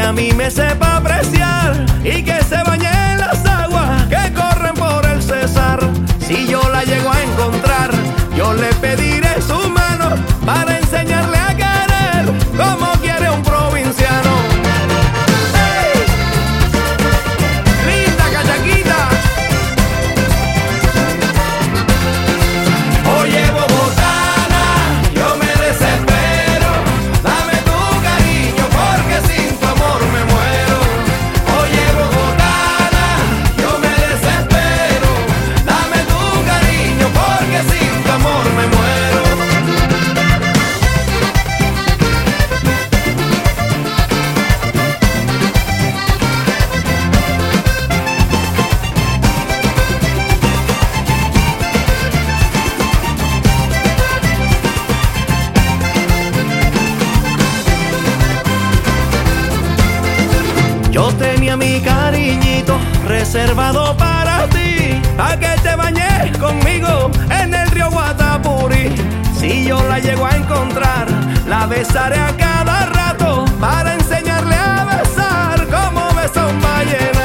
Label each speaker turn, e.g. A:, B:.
A: a mí me sepa apreciar y que se bañe en las aguas que corren por el Cesar. Si yo la llego a encontrar, yo le pediré su mano para enseñarle a querer como quiere un provinciano. ¡Hey! ¡Linda cachaquita! Oye, bogotana, yo me desespero. Dame tu cariño porque sin tu amor me muero. Oye, bogotana, yo me desespero. Dame tu cariño porque sin tu amor me muero. Yo tenía mi cariñito reservado para ti, a que te bañes conmigo en el río Guatapurí. Si yo la llego a encontrar, la besaré a cada rato para enseñarle a besar como besa un ballena.